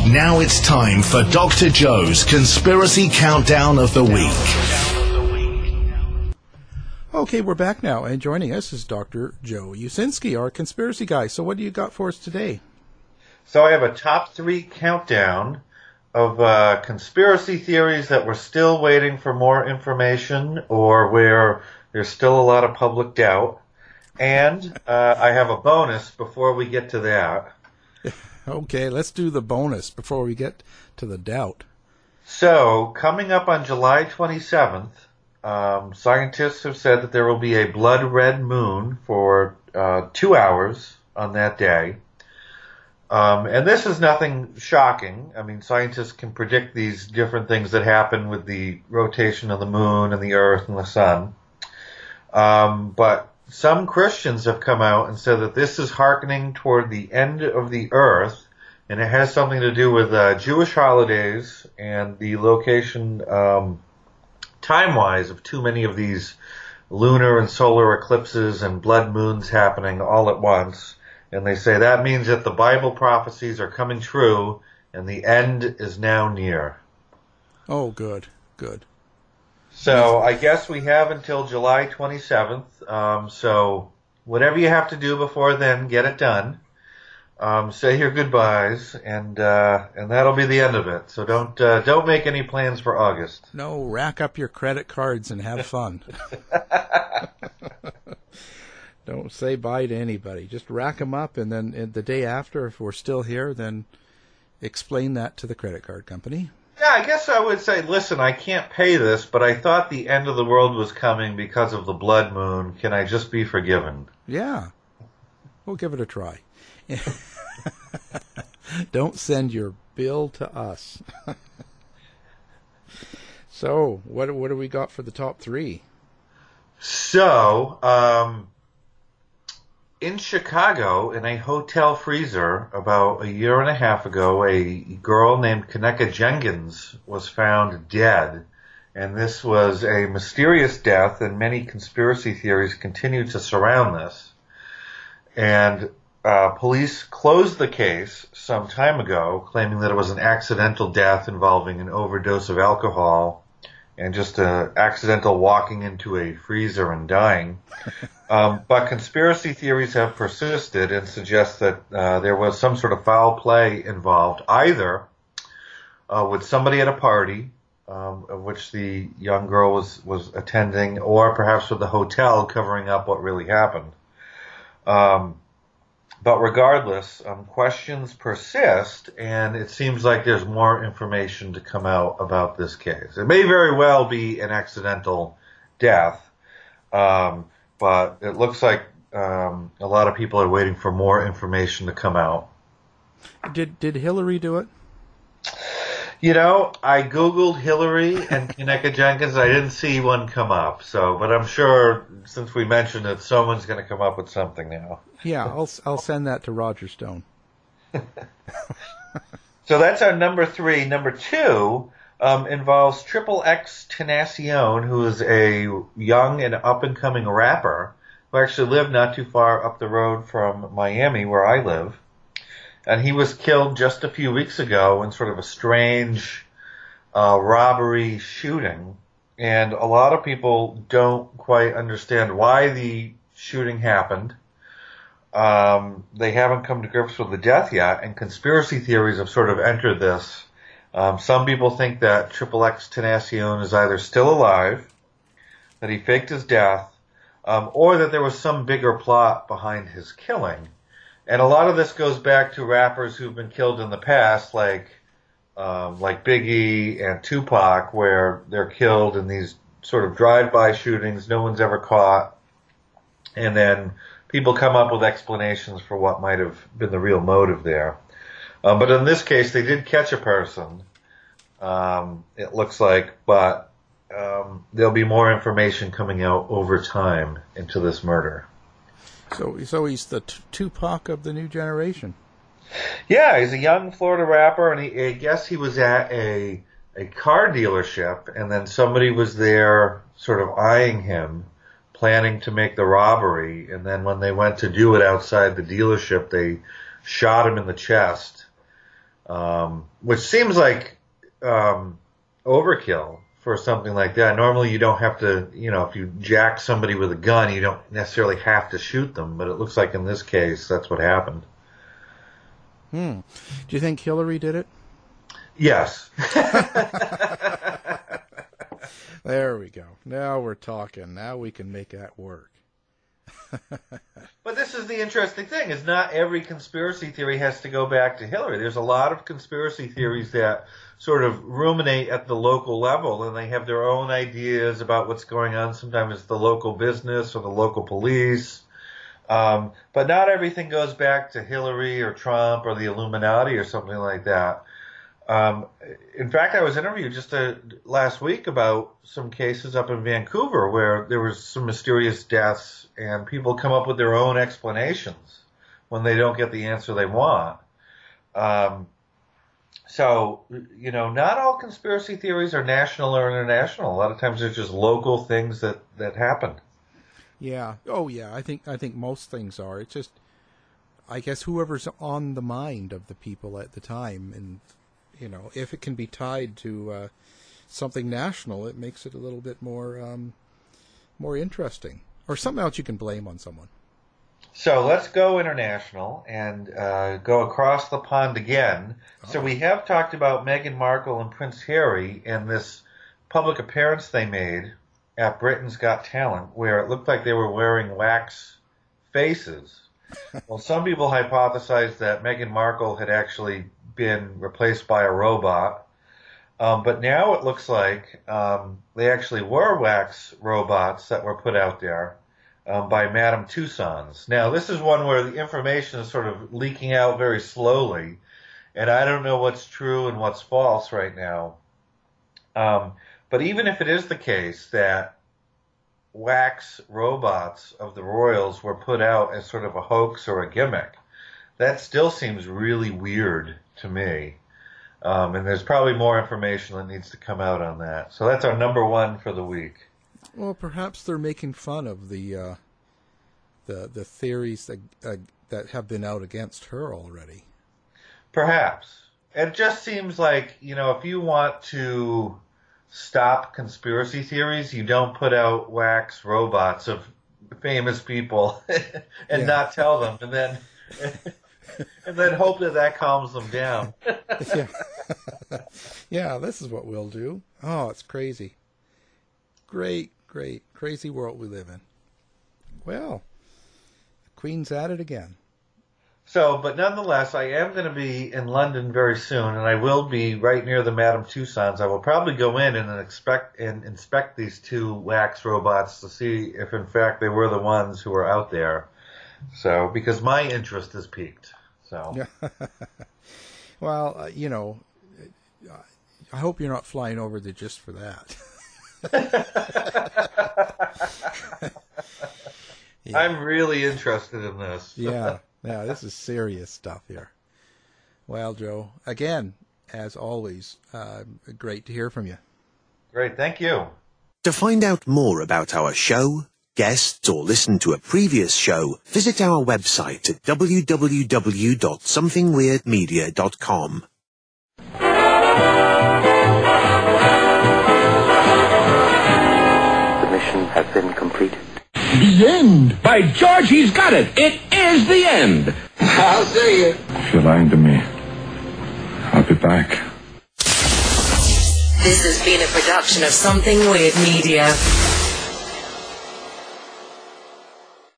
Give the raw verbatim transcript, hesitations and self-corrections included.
Now it's time for Doctor Joe's Conspiracy Countdown of the Week. Okay, we're back now, and joining us is Doctor Joe Usinski, our conspiracy guy. So what do you got for us today? So I have a top three countdown of uh, conspiracy theories that we're still waiting for more information or where there's still a lot of public doubt. And uh, I have a bonus before we get to that. Okay, let's do the bonus before we get to the doubt. So, coming up on July twenty-seventh, um, scientists have said that there will be a blood red moon for uh, two hours on that day. Um, and this is nothing shocking. I mean, scientists can predict these different things that happen with the rotation of the moon and the earth and the sun. Um, but some Christians have come out and said that this is hearkening toward the end of the earth, and it has something to do with uh, Jewish holidays and the location, um, time-wise, of too many of these lunar and solar eclipses and blood moons happening all at once. And they say that means that the Bible prophecies are coming true, and the end is now near. Oh, good, good. So I guess we have until July twenty-seventh. Um, so whatever you have to do before then, get it done. Um, say your goodbyes, and uh, and that'll be the end of it. So don't uh, don't make any plans for August. No, rack up your credit cards and have fun. Don't say bye to anybody. Just rack them up, and then the day after, if we're still here, then explain that to the credit card company. Yeah, I guess I would say, listen, I can't pay this, but I thought the end of the world was coming because of the blood moon. Can I just be forgiven? Yeah. We'll give it a try. Don't send your bill to us. So, what what do we got for the top three? So, um, in Chicago, in a hotel freezer, about a year and a half ago, a girl named Kenneka Jenkins was found dead. And this was a mysterious death, and many conspiracy theories continue to surround this. And uh, police closed the case some time ago, claiming that it was an accidental death involving an overdose of alcohol and just an accidental walking into a freezer and dying. Um, but conspiracy theories have persisted and suggest that uh, there was some sort of foul play involved, either uh, with somebody at a party, um, of which the young girl was, was attending, or perhaps with the hotel covering up what really happened. Um, but regardless, um, questions persist, and it seems like there's more information to come out about this case. It may very well be an accidental death, um, but it looks like um, a lot of people are waiting for more information to come out. Did did Hillary do it? You know, I Googled Hillary and Kenneka Jenkins. I didn't see one come up. So, but I'm sure since we mentioned it, someone's going to come up with something now. Yeah, I'll I'll send that to Roger Stone. So that's our number three. Number two um, involves Triple X Tenacion, who is a young and up-and-coming rapper who actually lived not too far up the road from Miami, where I live. And he was killed just a few weeks ago in sort of a strange uh, robbery shooting. And a lot of people don't quite understand why the shooting happened. Um, they haven't come to grips with the death yet, and conspiracy theories have sort of entered this. Um, some people think that Triple X Tenacion is either still alive, that he faked his death, um, or that there was some bigger plot behind his killing. And a lot of this goes back to rappers who've been killed in the past, like um, like Biggie and Tupac, where they're killed in these sort of drive-by shootings, no one's ever caught, and then people come up with explanations for what might have been the real motive there. Um, but in this case, they did catch a person, um, it looks like, but um, there'll be more information coming out over time into this murder. So, so he's the t- Tupac of the new generation. Yeah, he's a young Florida rapper, and he, I guess he was at a a car dealership, and then somebody was there sort of eyeing him, planning to make the robbery, and then when they went to do it outside the dealership, they shot him in the chest, um, which seems like um, overkill for something like that. Normally you don't have to, you know, if you jack somebody with a gun, you don't necessarily have to shoot them, but it looks like in this case that's what happened. Hmm. Do you think Hillary did it? Yes. There we go. Now we're talking. Now we can make that work. But this is the interesting thing, is not every conspiracy theory has to go back to Hillary. There's a lot of conspiracy theories that sort of ruminate at the local level, and they have their own ideas about what's going on. Sometimes it's the local business or the local police. Um, but not everything goes back to Hillary or Trump or the Illuminati or something like that. Um, in fact, I was interviewed just a, last week about some cases up in Vancouver where there was some mysterious deaths, and people come up with their own explanations when they don't get the answer they want. Um, so, you know, not all conspiracy theories are national or international. A lot of times they're just local things that, that happen. Yeah. Oh, yeah. I think I think most things are. It's just, I guess, whoever's on the mind of the people at the time, and you know, if it can be tied to uh, something national, it makes it a little bit more um, more interesting, or something else you can blame on someone. So let's go international and uh, go across the pond again. Oh. So we have talked about Meghan Markle and Prince Harry and this public appearance they made at Britain's Got Talent, where it looked like they were wearing wax faces. Well, some people hypothesized that Meghan Markle had actually been replaced by a robot, um, but now it looks like um, they actually were wax robots that were put out there um, by Madame Tussauds. Now, this is one where the information is sort of leaking out very slowly, and I don't know what's true and what's false right now. Um, but even if it is the case that wax robots of the royals were put out as sort of a hoax or a gimmick, that still seems really weird to me. Um, and there's probably more information that needs to come out on that. So that's our number one for the week. Well, perhaps they're making fun of the uh, the the theories that uh, that have been out against her already. Perhaps. It just seems like, you know, if you want to stop conspiracy theories, you don't put out wax robots of famous people and yeah. not tell them, and then and then hope that that calms them down. yeah. yeah, this is what we'll do. Oh, it's crazy. Great, great, crazy world we live in. Well, the Queen's at it again. So, but nonetheless, I am going to be in London very soon, and I will be right near the Madame Tussauds. I will probably go in and expect and inspect these two wax robots to see if, in fact, they were the ones who were out there. So, because my interest is piqued. So, well, uh, you know, I hope you're not flying over there just for that. yeah. I'm really interested in this. yeah. Yeah, this is serious stuff here. Well, Joe, again, as always, uh, great to hear from you. Great, thank you. To find out more about our show, guests, or listen to a previous show, visit our website at w w w dot something weird media dot com. The mission has been completed. The end! By George, he's got it! It is the end! I'll see you. If you're lying to me, I'll be back. This has been a production of Something Weird Media.